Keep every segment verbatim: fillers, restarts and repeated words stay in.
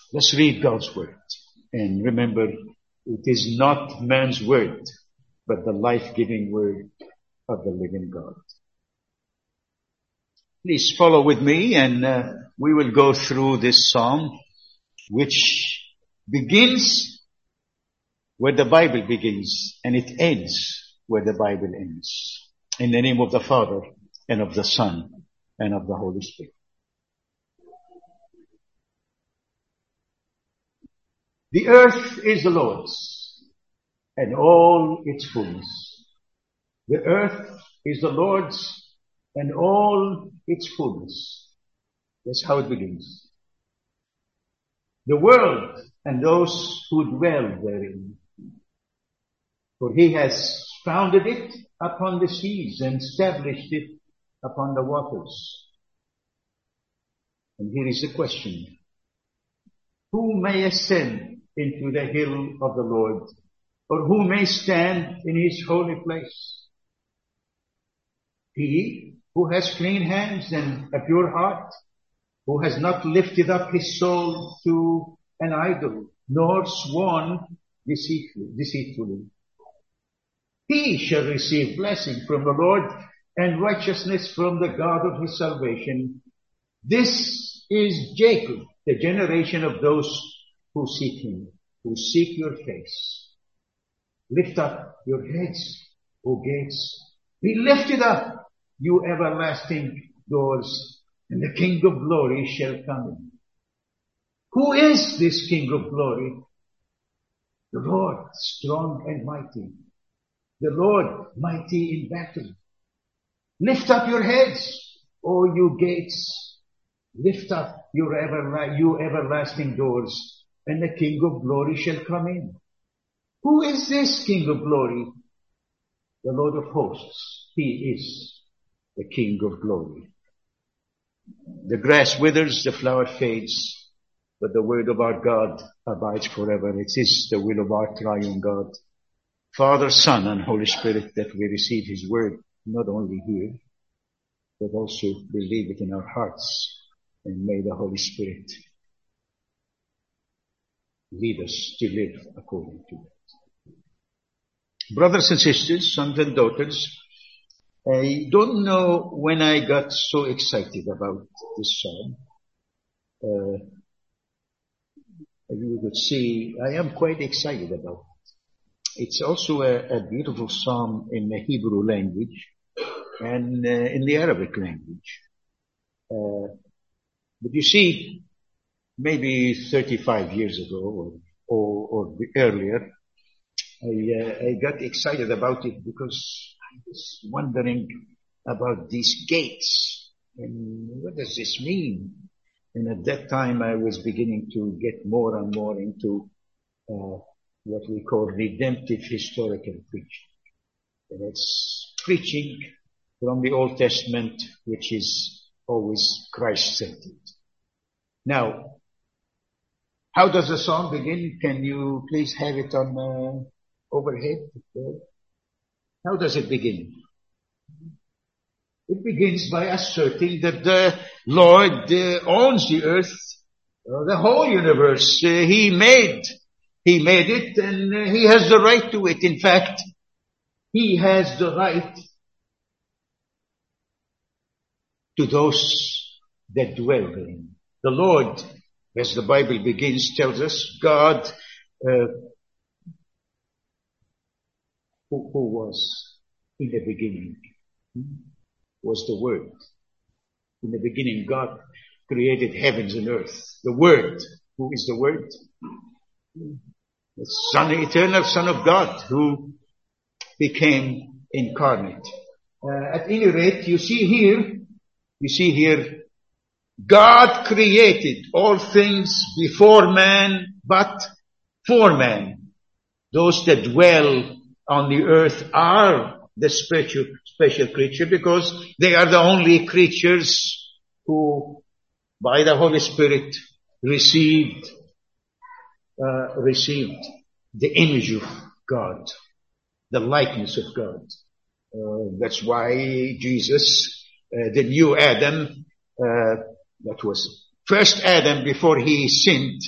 Let's read God's word. And remember, it is not man's word, but the life-giving word of the living God. Please follow with me, and uh, we will go through this psalm, which begins where the Bible begins, and it ends where the Bible ends. In the name of the Father, and of the Son, and of the Holy Spirit. The earth is the Lord's, and all its fullness. The earth is the Lord's, and all its fullness. That's how it begins. The world and those who dwell therein. For he has founded it upon the seas and established it upon the waters. And here is the question. Who may ascend into the hill of the Lord, or who may stand in his holy place? He who has clean hands and a pure heart, who has not lifted up his soul to an idol, nor sworn deceitfully, deceitfully. He shall receive blessing from the Lord and righteousness from the God of his salvation. This is Jacob, the generation of those who seek him, who seek your face. Lift up your heads, O gates. Be lifted up, you everlasting doors, and the King of glory shall come in. Who is this King of glory? The Lord, strong and mighty. The Lord, mighty in battle. Lift up your heads, O you gates. Lift up your everla- you everlasting doors, and the King of glory shall come in. Who is this King of glory? The Lord of hosts. He is the King of glory. The grass withers, the flower fades, but the word of our God abides forever. It is the will of our triune God, Father, Son, and Holy Spirit, that we receive his word, not only here, but also believe it in our hearts. And may the Holy Spirit lead us to live according to it. Brothers and sisters, sons and daughters, I don't know when I got so excited about this psalm. Uh, as you could see, I am quite excited about it. It's also a, a beautiful psalm in the Hebrew language and uh, in the Arabic language. Uh, but you see, maybe thirty-five years ago or, or, or earlier, I, uh, I got excited about it because I was wondering about these gates and what does this mean? And at that time I was beginning to get more and more into uh, what we call redemptive historical preaching. And it's preaching from the Old Testament, which is always Christ-centered. Now, how does the song begin? Can you please have it on uh, overhead? How does it begin? It begins by asserting that the Lord uh, owns the earth, uh, the whole universe. Uh, he made, He made it, and uh, He has the right to it. In fact, He has the right to those that dwell therein. The Lord, as the Bible begins, tells us, God, uh, who, who was in the beginning, was the Word. In the beginning, God created heavens and earth. The Word, who is the Word? The Son, the eternal Son of God, who became incarnate. Uh, at any rate, you see here, you see here, God created all things before man, but for man. Those that dwell on the earth are the special, special creature because they are the only creatures who, by the Holy Spirit, received, uh, received the image of God, the likeness of God. Uh, that's why Jesus, uh, the new Adam, uh, that was first Adam before he sinned,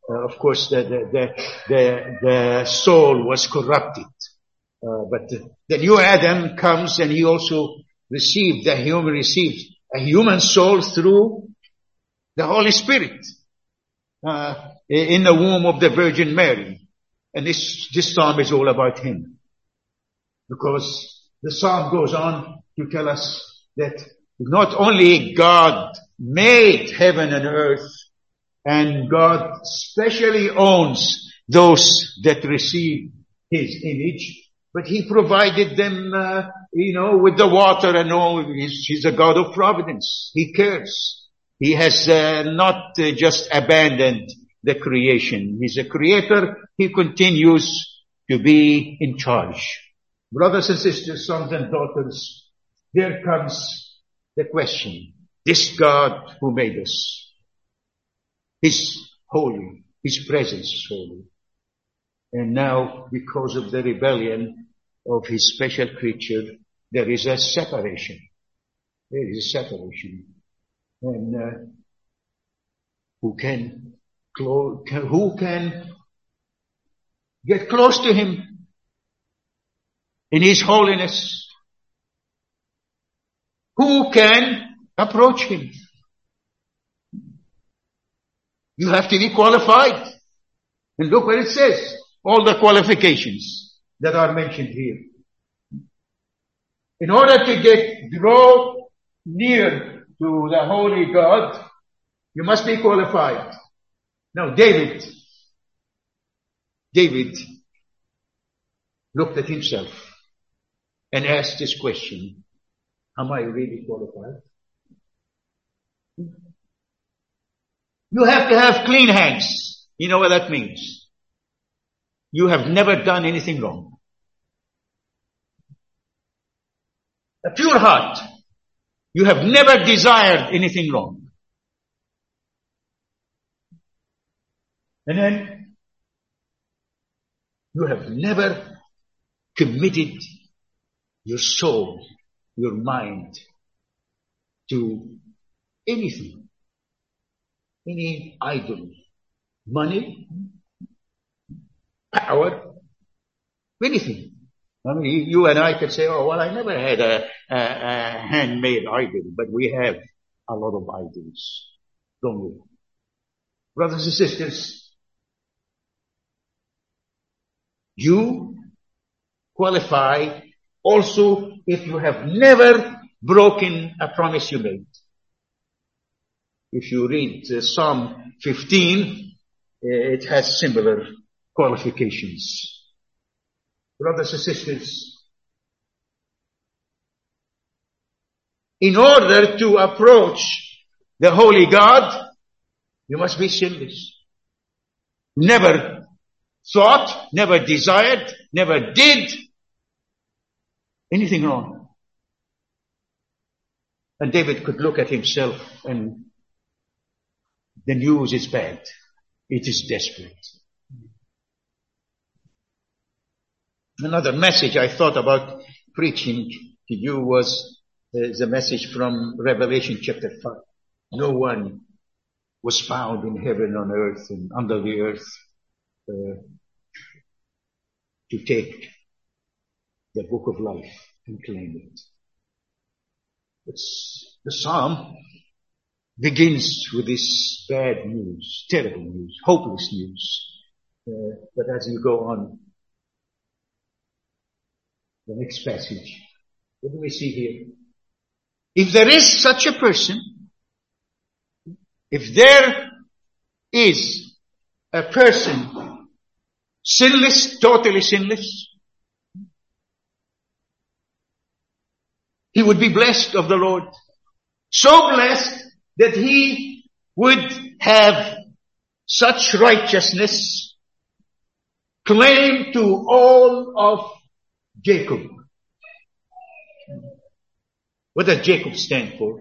Uh, of course, the, the, the, the, the soul was corrupted. Uh, but the, the new Adam comes and he also received, the human received a human soul through the Holy Spirit, uh, in the womb of the Virgin Mary. And this, this psalm is all about him. Because the psalm goes on to tell us that not only God made heaven and earth, and God specially owns those that receive his image, but he provided them, uh, you know, with the water and all. He's, he's a God of providence. He cares. He has uh, not uh, just abandoned the creation. He's a creator. He continues to be in charge. Brothers and sisters, sons and daughters, there comes the question. This God who made us, He's holy. His presence is holy. And now, because of the rebellion of His special creature, there is a separation. There is a separation. And uh, who can, clo- can, who can get close to Him in His holiness? Who can approach Him? You have to be qualified. And look what it says. All the qualifications that are mentioned here. In order to get, draw near to the holy God, you must be qualified. Now, David, David looked at himself and asked this question, am I really qualified? You have to have clean hands. You know what that means? You have never done anything wrong. A pure heart. You have never desired anything wrong. And then you have never committed your soul, your mind to anything. Any idol, money, power, anything. I mean, you and I could say, oh, well, I never had a, a, a handmade idol, but we have a lot of idols, don't we? Brothers and sisters, you qualify also if you have never broken a promise you made. If you read uh, Psalm fifteen, uh, it has similar qualifications. Brothers and sisters, in order to approach the Holy God, you must be sinless. Never thought, never desired, never did anything wrong. And David could look at himself and the news is bad. It is desperate. Another message I thought about preaching to you was uh, the message from Revelation chapter five. No one was found in heaven, on earth, and under the earth uh, to take the book of life and claim it. It's, the psalm begins with this bad news, terrible news, hopeless news. Uh, but as you go on, the next passage, what do we see here? If there is such a person, if there is a person sinless, totally sinless, he would be blessed of the Lord. So blessed that he would have such righteousness claim to all of Jacob. What does Jacob stand for?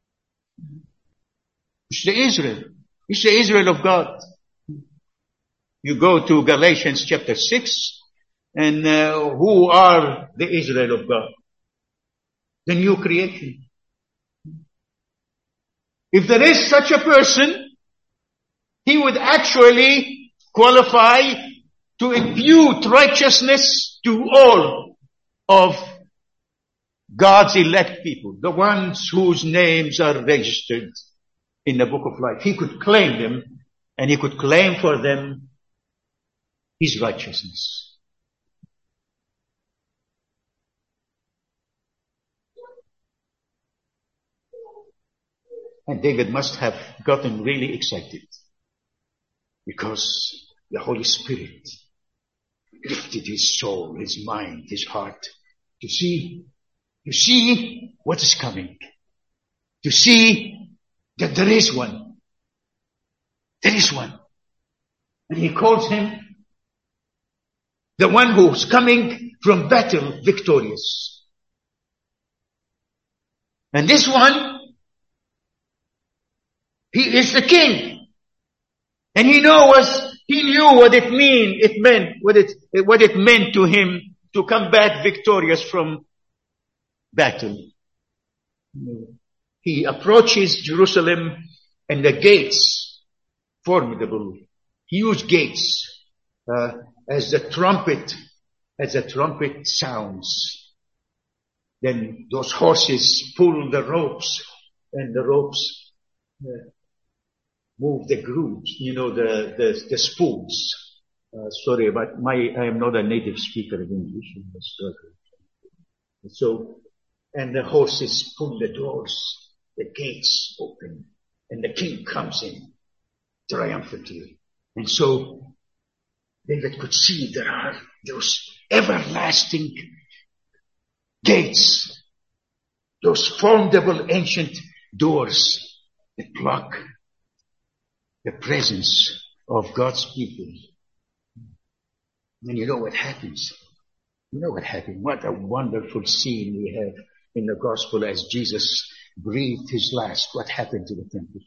It's the Israel. It's the Israel of God. You go to Galatians chapter six, and uh, who are the Israel of God? The new creation. If there is such a person, he would could actually qualify to impute righteousness to all of God's elect people, the ones whose names are registered in the book of life. He could claim them, and he could claim for them his righteousness. And David must have gotten really excited because the Holy Spirit lifted his soul, his mind, his heart to see, to see what is coming, to see that there is one. There is one. And he calls him the one who's coming from battle victorious. And this one, he is the king. And he knows, he knew what it mean, it meant, what it, what it meant to him to come back victorious from battle. He approaches Jerusalem and the gates, formidable, huge gates, uh, as the trumpet, as the trumpet sounds. Then those horses pull the ropes, and the ropes uh, move the grooves, you know, the, the, the spools. Uh, sorry, but my, I am not a native speaker of English. So, and the horses pull the doors, the gates open, and the king comes in triumphantly. And so, David could see there are those everlasting gates, those formidable ancient doors that block the presence of God's people. And you know what happens? You know what happened? What a wonderful scene we have in the gospel as Jesus breathed his last. What happened to the temple?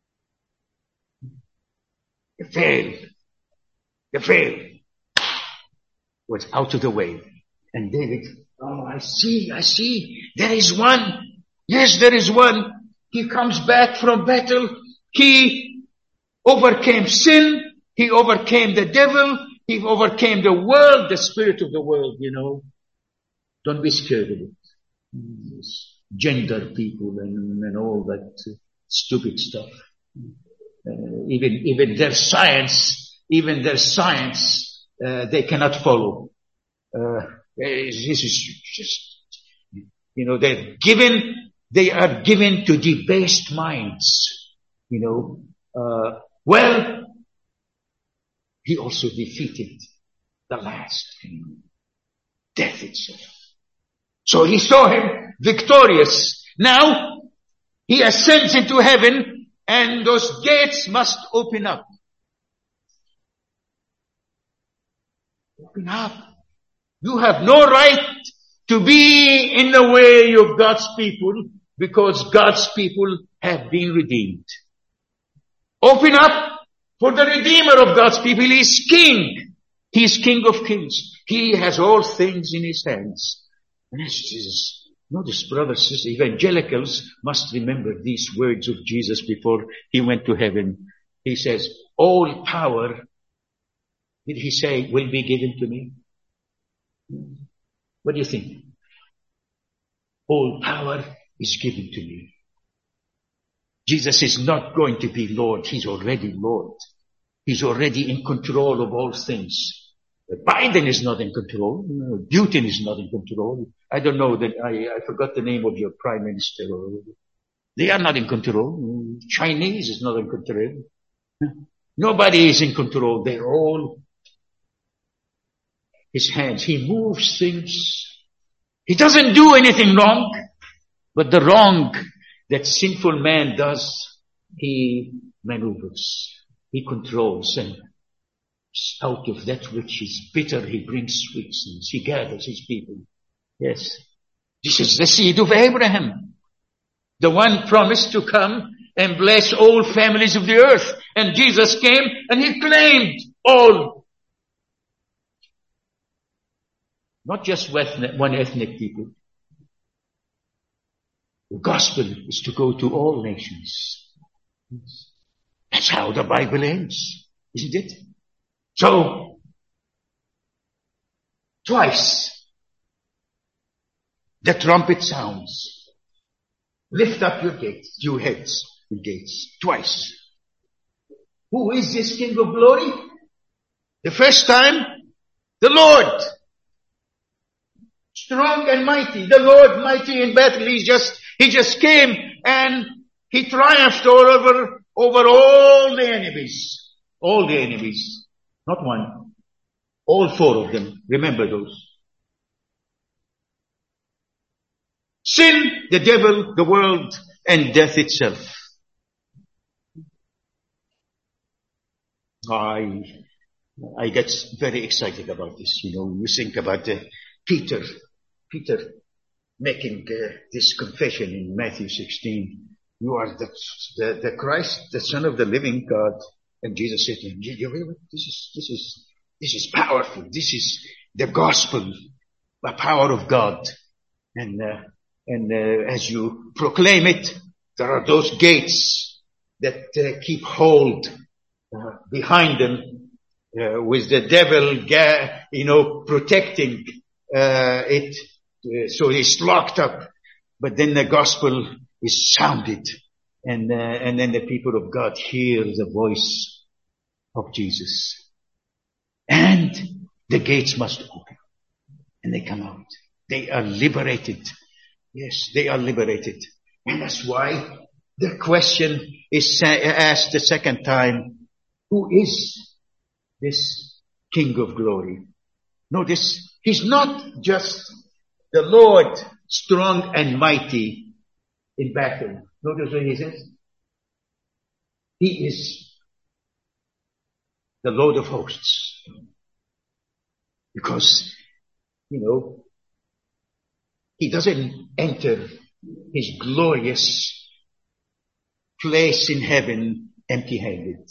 The veil, the veil was out of the way. And David, oh, I see, I see, there is one. Yes, there is one. He comes back from battle. He overcame sin. He overcame the devil. He overcame the world, the spirit of the world, you know. Don't be scared of it. It's gender people and, and all that stupid stuff. Uh, even, even their science, even their science, uh, they cannot follow. Uh, this is just, you know, they're given, they are given to debased minds, you know. Uh, well, he also defeated the last enemy, death itself. So he saw him victorious. Now he ascends into heaven, and those gates must open up. Open up. You have no right to be in the way of God's people because God's people have been redeemed. Open up. For the Redeemer of God's people is King. He is King of Kings. He has all things in his hands. And as Jesus, notice, brothers, sisters, evangelicals must remember these words of Jesus before he went to heaven. He says, all power, did he say, will be given to me? What do you think? All power is given to me. Jesus is not going to be Lord. He's already Lord. He's already in control of all things. Biden is not in control. Putin is not in control. I don't know that I, I forgot the name of your prime minister. They are not in control. Chinese is not in control. Nobody is in control. They're all his hands. He moves things. He doesn't do anything wrong, but the wrong that sinful man does, he maneuvers, he controls, and out of that which is bitter, he brings sweetness. He gathers his people. Yes. This is the seed of Abraham, the one promised to come and bless all families of the earth. And Jesus came and he claimed all. Not just one ethnic people. The gospel is to go to all nations. That's how the Bible ends, isn't it? So, twice, the trumpet sounds. Lift up your gates, your heads, your gates, twice. Who is this King of glory? The first time, the Lord. Strong and mighty, the Lord mighty in battle. He just, he just came and he triumphed over, over all the enemies. All the enemies. Not one. All four of them. Remember those. Sin, the devil, the world, and death itself. I, I get very excited about this. You know, you think about uh, Peter, Peter making uh, this confession in Matthew sixteen. You are the, the, the Christ, the Son of the living God. And Jesus said to him, this is, this is, this is powerful. This is the gospel, the power of God. And, uh, and, uh, as you proclaim it, there are those gates that uh, keep hold, uh, behind them, uh, with the devil, ga- you know, protecting, uh, it. Uh, so it's locked up. But then the gospel is sounded. And, uh, and then the people of God hear the voice of Jesus. And the gates must open. And they come out. They are liberated. Yes, they are liberated. And that's why the question is asked the second time, who is this King of glory? Notice, he's not just the Lord strong and mighty in battle. Notice what he says. He is the Lord of hosts. Because, you know, he doesn't enter his glorious place in heaven empty-handed.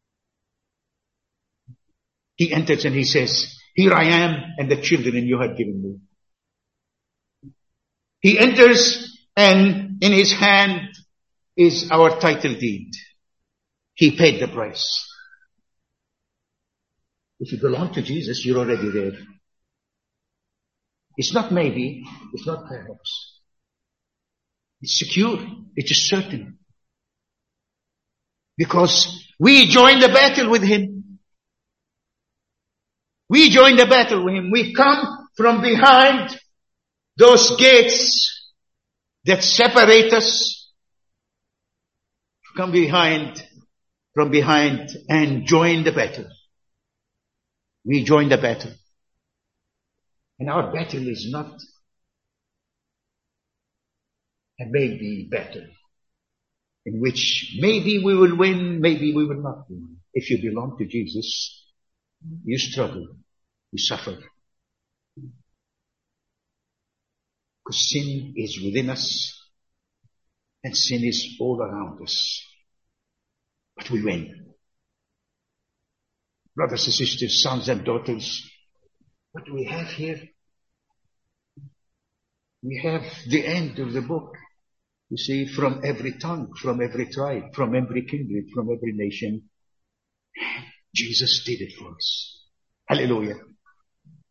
He enters and he says, here I am and the children you have given me. He enters and in his hand is our title deed. He paid the price. If you belong to Jesus, you're already there. It's not maybe, it's not perhaps. It's secure, it is certain. Because we join the battle with him. We join the battle with him. We come from behind those gates that separate us. Come behind, from behind and join the battle. We join the battle. And our battle is not a maybe battle in which maybe we will win, maybe we will not win. If you belong to Jesus, you struggle, you suffer. Because sin is within us and sin is all around us. But we win. Brothers and sisters, sons and daughters, what do we have here? We have the end of the book. You see, from every tongue, from every tribe, from every kindred, from every nation. Jesus did it for us. Hallelujah.